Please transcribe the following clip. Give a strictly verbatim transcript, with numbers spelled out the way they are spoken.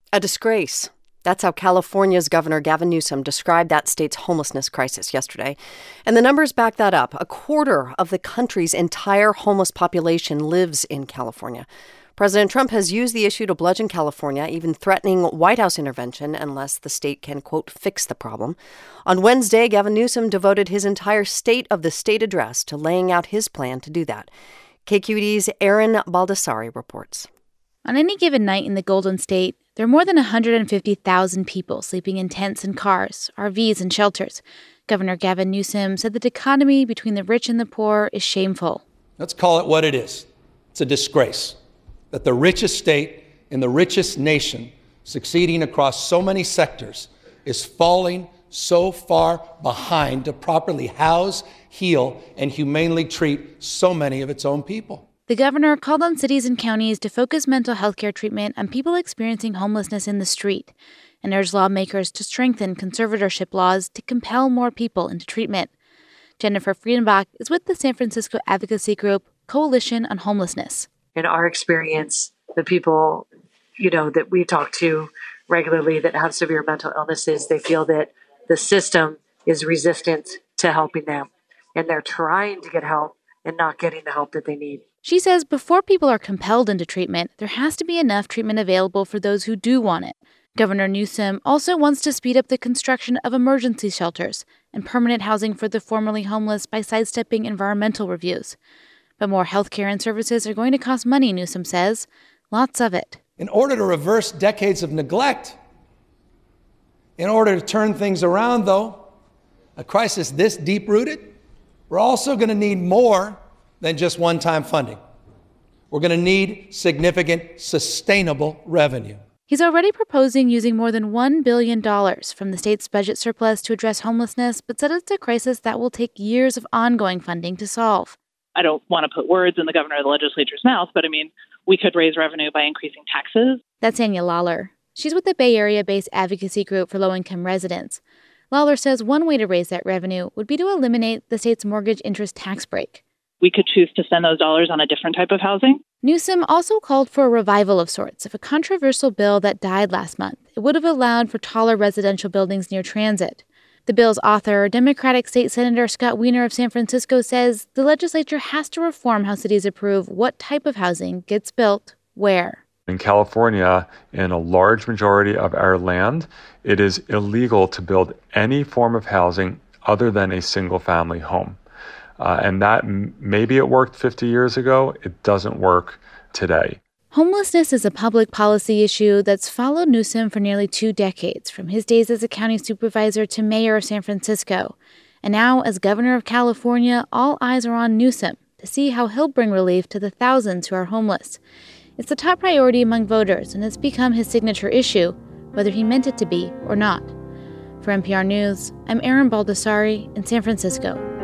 A disgrace. That's how California's Governor Gavin Newsom described that state's homelessness crisis yesterday. And the numbers back that up. A quarter of the country's entire homeless population lives in California. President Trump has used the issue to bludgeon California, even threatening White House intervention unless the state can, quote, fix the problem. On Wednesday, Gavin Newsom devoted his entire State of the State address to laying out his plan to do that. K Q E D's Erin Baldassari reports. On any given night in the Golden State, there are more than one hundred fifty thousand people sleeping in tents and cars, R Vs and shelters. Governor Gavin Newsom said the dichotomy between the rich and the poor is shameful. Let's call it what it is. It's a disgrace that the richest state in the richest nation, succeeding across so many sectors, is falling so far behind to properly house, heal, and humanely treat so many of its own people. The governor called on cities and counties to focus mental health care treatment on people experiencing homelessness in the street and urged lawmakers to strengthen conservatorship laws to compel more people into treatment. Jennifer Friedenbach is with the San Francisco advocacy group Coalition on Homelessness. In our experience, the people, you know, that we talk to regularly that have severe mental illnesses, they feel that the system is resistant to helping them, and they're trying to get help and not getting the help that they need. She says before people are compelled into treatment, there has to be enough treatment available for those who do want it. Governor Newsom also wants to speed up the construction of emergency shelters and permanent housing for the formerly homeless by sidestepping environmental reviews. But more health care and services are going to cost money, Newsom says. Lots of it. In order to reverse decades of neglect, in order to turn things around, though, a crisis this deep-rooted, we're also going to need more than just one-time funding. We're going to need significant, sustainable revenue. He's already proposing using more than one billion dollars from the state's budget surplus to address homelessness, but said it's a crisis that will take years of ongoing funding to solve. I don't want to put words in the governor of the legislature's mouth, but I mean, we could raise revenue by increasing taxes. That's Anya Lawler. She's with the Bay Area-based advocacy group for low-income residents. Lawler says one way to raise that revenue would be to eliminate the state's mortgage interest tax break. We could choose to spend those dollars on a different type of housing. Newsom also called for a revival of sorts of a controversial bill that died last month. It would have allowed for taller residential buildings near transit. The bill's author, Democratic State Senator Scott Wiener of San Francisco, says the legislature has to reform how cities approve what type of housing gets built where. In California, in a large majority of our land, it is illegal to build any form of housing other than a single-family home. Uh, and that maybe it worked fifty years ago. It doesn't work today. Homelessness is a public policy issue that's followed Newsom for nearly two decades, from his days as a county supervisor to mayor of San Francisco. And now, as governor of California, all eyes are on Newsom to see how he'll bring relief to the thousands who are homeless. It's the top priority among voters, and it's become his signature issue, whether he meant it to be or not. For N P R News, I'm Erin Baldassari in San Francisco.